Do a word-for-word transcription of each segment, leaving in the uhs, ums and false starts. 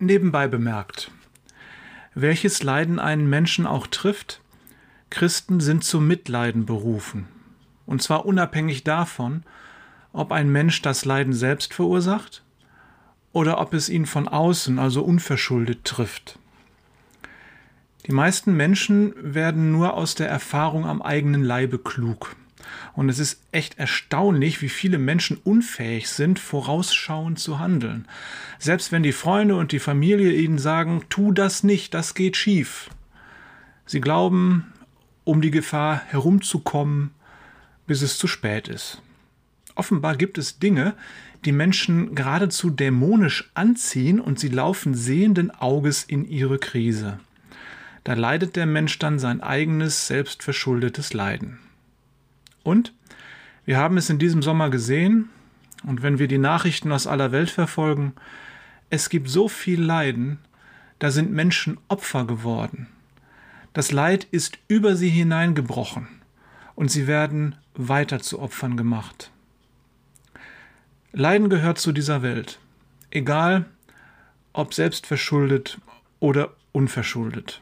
Nebenbei bemerkt, welches Leiden einen Menschen auch trifft, Christen sind zum Mitleiden berufen. Und zwar unabhängig davon, ob ein Mensch das Leiden selbst verursacht oder ob es ihn von außen, also unverschuldet, trifft. Die meisten Menschen werden nur aus der Erfahrung am eigenen Leibe klug. Und es ist echt erstaunlich, wie viele Menschen unfähig sind, vorausschauend zu handeln. Selbst wenn die Freunde und die Familie ihnen sagen, tu das nicht, das geht schief. Sie glauben, um die Gefahr herumzukommen, bis es zu spät ist. Offenbar gibt es Dinge, die Menschen geradezu dämonisch anziehen und sie laufen sehenden Auges in ihre Krise. Da leidet der Mensch dann sein eigenes, selbstverschuldetes Leiden. Und wir haben es in diesem Sommer gesehen, und wenn wir die Nachrichten aus aller Welt verfolgen, es gibt so viel Leiden, da sind Menschen Opfer geworden. Das Leid ist über sie hineingebrochen und sie werden weiter zu Opfern gemacht. Leiden gehört zu dieser Welt, egal ob selbstverschuldet oder unverschuldet.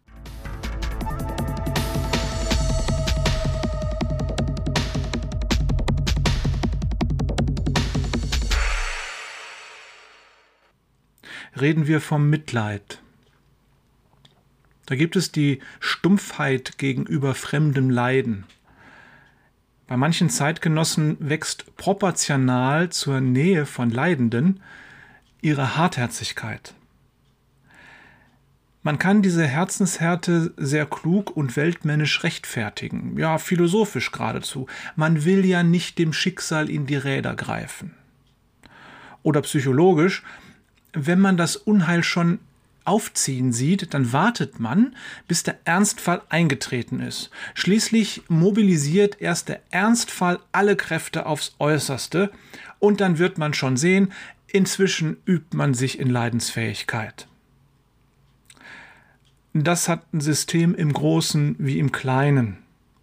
Reden wir vom Mitleid. Da gibt es die Stumpfheit gegenüber fremdem Leiden. Bei manchen Zeitgenossen wächst proportional zur Nähe von Leidenden ihre Hartherzigkeit. Man kann diese Herzenshärte sehr klug und weltmännisch rechtfertigen, ja philosophisch geradezu. Man will ja nicht dem Schicksal in die Räder greifen. Oder psychologisch, wenn man das Unheil schon aufziehen sieht, dann wartet man, bis der Ernstfall eingetreten ist. Schließlich mobilisiert erst der Ernstfall alle Kräfte aufs Äußerste und dann wird man schon sehen, inzwischen übt man sich in Leidensfähigkeit. Das hat ein System im Großen wie im Kleinen.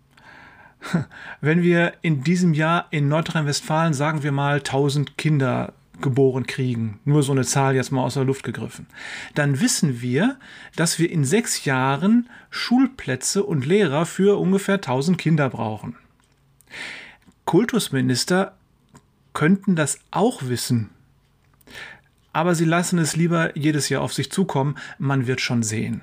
Wenn wir in diesem Jahr in Nordrhein-Westfalen, sagen wir mal, tausend Kinder geboren kriegen, nur so eine Zahl jetzt mal aus der Luft gegriffen, dann wissen wir, dass wir in sechs Jahren Schulplätze und Lehrer für ungefähr tausend Kinder brauchen. Kultusminister könnten das auch wissen, aber sie lassen es lieber jedes Jahr auf sich zukommen, man wird schon sehen.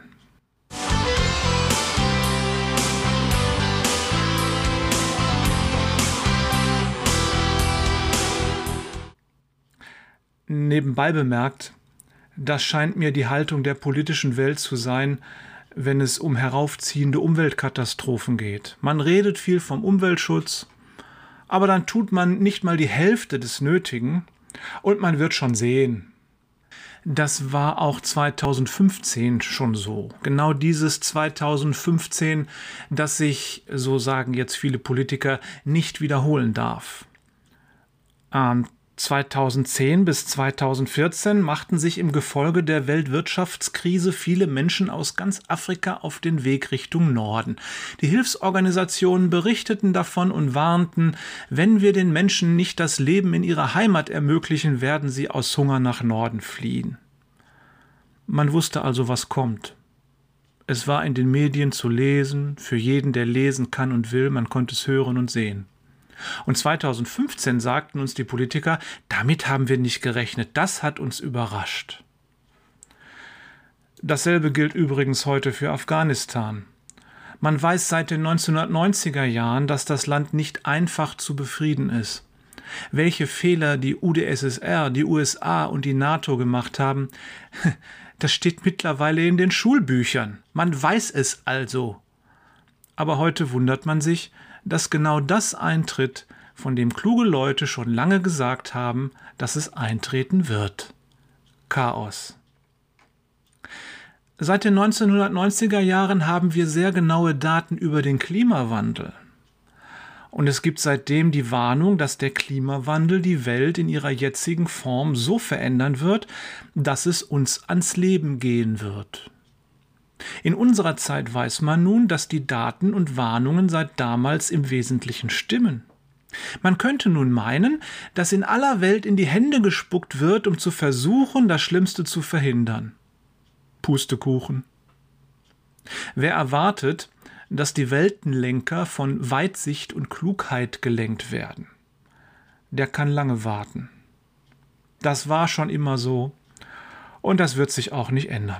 Nebenbei bemerkt, das scheint mir die Haltung der politischen Welt zu sein, wenn es um heraufziehende Umweltkatastrophen geht. Man redet viel vom Umweltschutz, aber dann tut man nicht mal die Hälfte des Nötigen und man wird schon sehen. Das war auch zweitausendfünfzehn schon so. Genau dieses zweitausendfünfzehn, das sich, so sagen jetzt viele Politiker, nicht wiederholen darf. Und zweitausendzehn bis zweitausendvierzehn machten sich im Gefolge der Weltwirtschaftskrise viele Menschen aus ganz Afrika auf den Weg Richtung Norden. Die Hilfsorganisationen berichteten davon und warnten, wenn wir den Menschen nicht das Leben in ihrer Heimat ermöglichen, werden sie aus Hunger nach Norden fliehen. Man wusste also, was kommt. Es war in den Medien zu lesen, für jeden, der lesen kann und will, man konnte es hören und sehen. Und zweitausendfünfzehn sagten uns die Politiker, damit haben wir nicht gerechnet, das hat uns überrascht. Dasselbe gilt übrigens heute für Afghanistan. Man weiß seit den neunzehnhundertneunziger Jahren, dass das Land nicht einfach zu befrieden ist. Welche Fehler die U d S S R, die U S A und die NATO gemacht haben, das steht mittlerweile in den Schulbüchern. Man weiß es also. Aber heute wundert man sich, dass genau das eintritt, von dem kluge Leute schon lange gesagt haben, dass es eintreten wird. Chaos. Seit den neunzehnhundertneunziger Jahren haben wir sehr genaue Daten über den Klimawandel. Und es gibt seitdem die Warnung, dass der Klimawandel die Welt in ihrer jetzigen Form so verändern wird, dass es uns ans Leben gehen wird. In unserer Zeit weiß man nun, dass die Daten und Warnungen seit damals im Wesentlichen stimmen. Man könnte nun meinen, dass in aller Welt in die Hände gespuckt wird, um zu versuchen, das Schlimmste zu verhindern. Pustekuchen. Wer erwartet, dass die Weltenlenker von Weitsicht und Klugheit gelenkt werden, der kann lange warten. Das war schon immer so und das wird sich auch nicht ändern.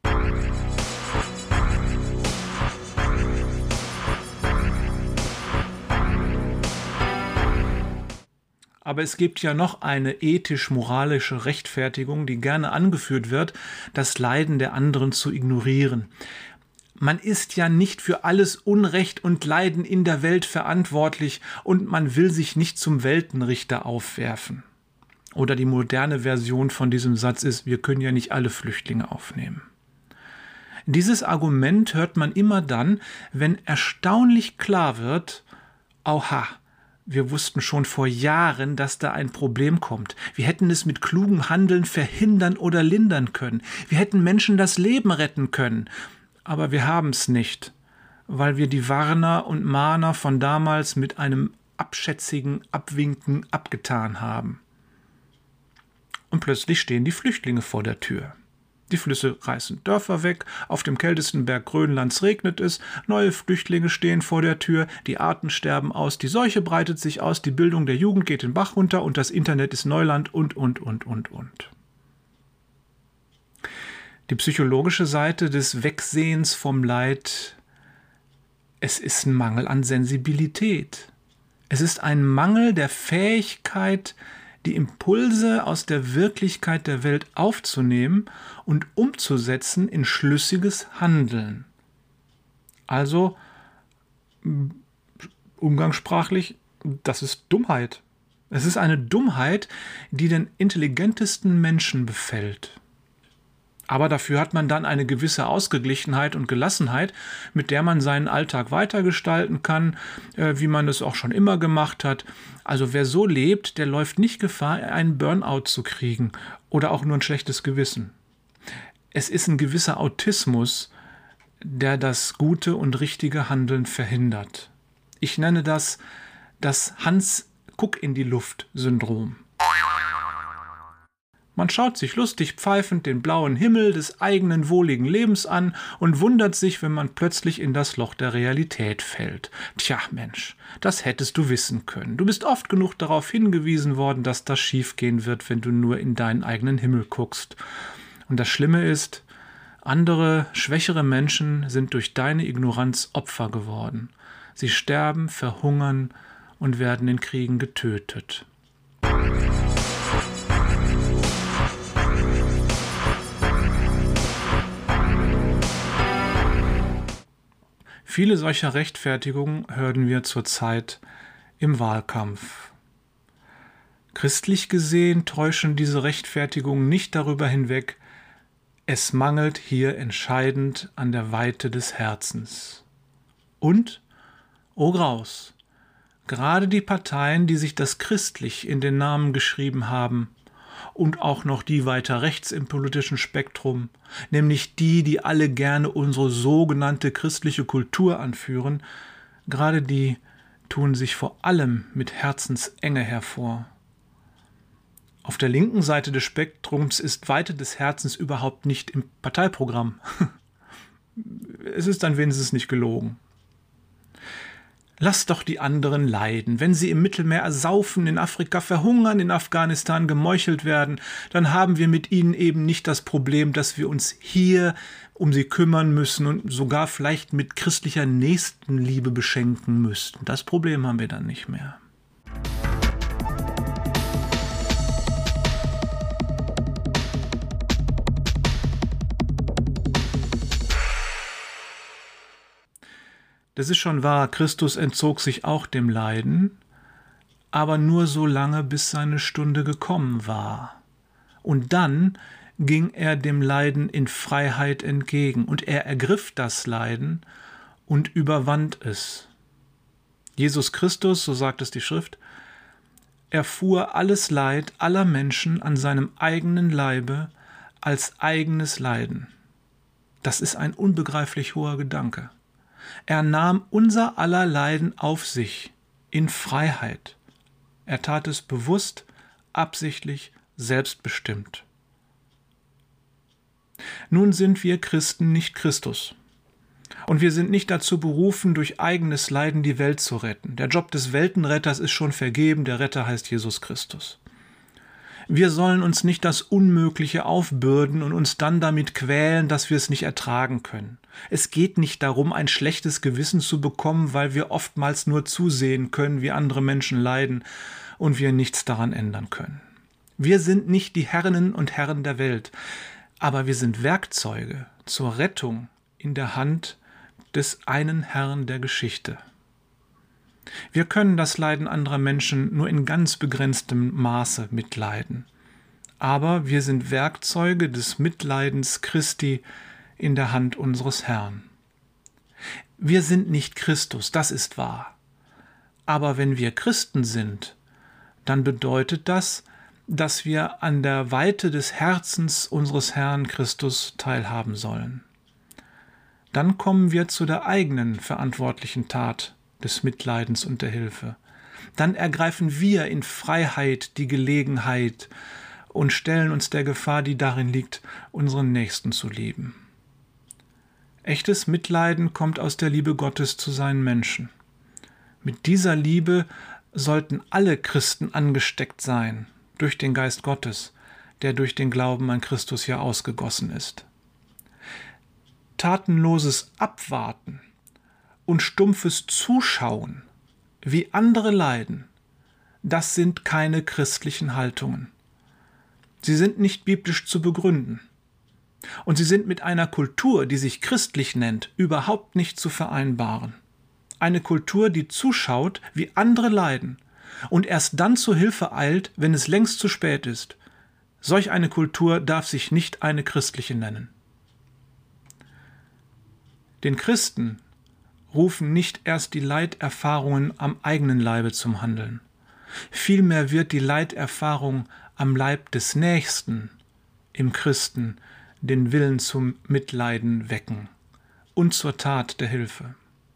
Aber es gibt ja noch eine ethisch-moralische Rechtfertigung, die gerne angeführt wird, das Leiden der anderen zu ignorieren. Man ist ja nicht für alles Unrecht und Leiden in der Welt verantwortlich und man will sich nicht zum Weltenrichter aufwerfen. Oder die moderne Version von diesem Satz ist, wir können ja nicht alle Flüchtlinge aufnehmen. Dieses Argument hört man immer dann, wenn erstaunlich klar wird, oha, wir wussten schon vor Jahren, dass da ein Problem kommt. Wir hätten es mit klugem Handeln verhindern oder lindern können. Wir hätten Menschen das Leben retten können. Aber wir haben es nicht, weil wir die Warner und Mahner von damals mit einem abschätzigen Abwinken abgetan haben. Und plötzlich stehen die Flüchtlinge vor der Tür. Die Flüsse reißen Dörfer weg, auf dem kältesten Berg Grönlands regnet es, neue Flüchtlinge stehen vor der Tür, die Arten sterben aus, die Seuche breitet sich aus, die Bildung der Jugend geht den Bach runter und das Internet ist Neuland und, und, und, und, und. Die psychologische Seite des Wegsehens vom Leid, es ist ein Mangel an Sensibilität. Es ist ein Mangel der Fähigkeit, die Impulse aus der Wirklichkeit der Welt aufzunehmen und umzusetzen in schlüssiges Handeln. Also umgangssprachlich, das ist Dummheit. Es ist eine Dummheit, die den intelligentesten Menschen befällt. Aber dafür hat man dann eine gewisse Ausgeglichenheit und Gelassenheit, mit der man seinen Alltag weitergestalten kann, äh, wie man es auch schon immer gemacht hat. Also wer so lebt, der läuft nicht Gefahr, einen Burnout zu kriegen oder auch nur ein schlechtes Gewissen. Es ist ein gewisser Autismus, der das gute und richtige Handeln verhindert. Ich nenne das das Hans-Guck-in-die-Luft-Syndrom. Man schaut sich lustig pfeifend den blauen Himmel des eigenen wohligen Lebens an und wundert sich, wenn man plötzlich in das Loch der Realität fällt. Tja, Mensch, das hättest du wissen können. Du bist oft genug darauf hingewiesen worden, dass das schiefgehen wird, wenn du nur in deinen eigenen Himmel guckst. Und das Schlimme ist, andere, schwächere Menschen sind durch deine Ignoranz Opfer geworden. Sie sterben, verhungern und werden in Kriegen getötet. Viele solcher Rechtfertigungen hören wir zurzeit im Wahlkampf. Christlich gesehen täuschen diese Rechtfertigungen nicht darüber hinweg, es mangelt hier entscheidend an der Weite des Herzens. Und, oh Graus, gerade die Parteien, die sich das christlich in den Namen geschrieben haben, und auch noch die weiter rechts im politischen Spektrum, nämlich die, die alle gerne unsere sogenannte christliche Kultur anführen, gerade die tun sich vor allem mit Herzensenge hervor. Auf der linken Seite des Spektrums ist Weite des Herzens überhaupt nicht im Parteiprogramm. Es ist dann wenigstens nicht gelogen. Lasst doch die anderen leiden. Wenn sie im Mittelmeer ersaufen, in Afrika verhungern, in Afghanistan gemeuchelt werden, dann haben wir mit ihnen eben nicht das Problem, dass wir uns hier um sie kümmern müssen und sogar vielleicht mit christlicher Nächstenliebe beschenken müssten. Das Problem haben wir dann nicht mehr. Das ist schon wahr, Christus entzog sich auch dem Leiden, aber nur so lange, bis seine Stunde gekommen war. Und dann ging er dem Leiden in Freiheit entgegen, und er ergriff das Leiden und überwand es. Jesus Christus, so sagt es die Schrift, erfuhr alles Leid aller Menschen an seinem eigenen Leibe als eigenes Leiden. Das ist ein unbegreiflich hoher Gedanke. Er nahm unser aller Leiden auf sich, in Freiheit. Er tat es bewusst, absichtlich, selbstbestimmt. Nun sind wir Christen nicht Christus. Und wir sind nicht dazu berufen, durch eigenes Leiden die Welt zu retten. Der Job des Weltenretters ist schon vergeben, der Retter heißt Jesus Christus. Wir sollen uns nicht das Unmögliche aufbürden und uns dann damit quälen, dass wir es nicht ertragen können. Es geht nicht darum, ein schlechtes Gewissen zu bekommen, weil wir oftmals nur zusehen können, wie andere Menschen leiden und wir nichts daran ändern können. Wir sind nicht die Herrinnen und Herren der Welt, aber wir sind Werkzeuge zur Rettung in der Hand des einen Herrn der Geschichte. Wir können das Leiden anderer Menschen nur in ganz begrenztem Maße mitleiden. Aber wir sind Werkzeuge des Mitleidens Christi in der Hand unseres Herrn. Wir sind nicht Christus, das ist wahr. Aber wenn wir Christen sind, dann bedeutet das, dass wir an der Weite des Herzens unseres Herrn Christus teilhaben sollen. Dann kommen wir zu der eigenen verantwortlichen Tat des Mitleidens und der Hilfe. Dann ergreifen wir in Freiheit die Gelegenheit und stellen uns der Gefahr, die darin liegt, unseren Nächsten zu lieben. Echtes Mitleiden kommt aus der Liebe Gottes zu seinen Menschen. Mit dieser Liebe sollten alle Christen angesteckt sein, durch den Geist Gottes, der durch den Glauben an Christus ja ausgegossen ist. Tatenloses Abwarten und stumpfes Zuschauen, wie andere leiden, das sind keine christlichen Haltungen. Sie sind nicht biblisch zu begründen. Und sie sind mit einer Kultur, die sich christlich nennt, überhaupt nicht zu vereinbaren. Eine Kultur, die zuschaut, wie andere leiden und erst dann zur Hilfe eilt, wenn es längst zu spät ist. Solch eine Kultur darf sich nicht eine christliche nennen. Den Christen rufen nicht erst die Leiterfahrungen am eigenen Leibe zum Handeln. Vielmehr wird die Leiterfahrung am Leib des Nächsten im Christen den Willen zum Mitleiden wecken und zur Tat der Hilfe.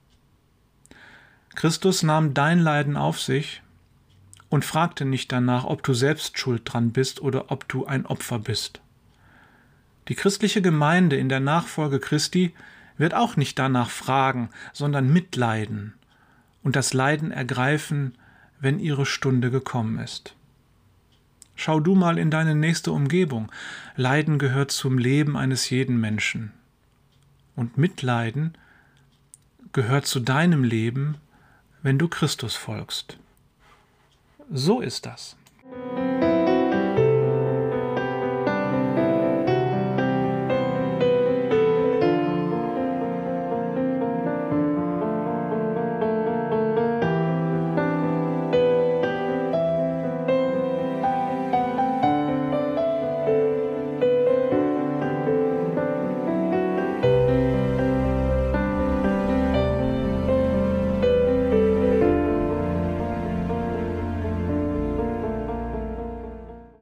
Christus nahm dein Leiden auf sich und fragte nicht danach, ob du selbst schuld dran bist oder ob du ein Opfer bist. Die christliche Gemeinde in der Nachfolge Christi wird auch nicht danach fragen, sondern mitleiden und das Leiden ergreifen, wenn ihre Stunde gekommen ist. Schau du mal in deine nächste Umgebung. Leiden gehört zum Leben eines jeden Menschen. Und Mitleiden gehört zu deinem Leben, wenn du Christus folgst. So ist das.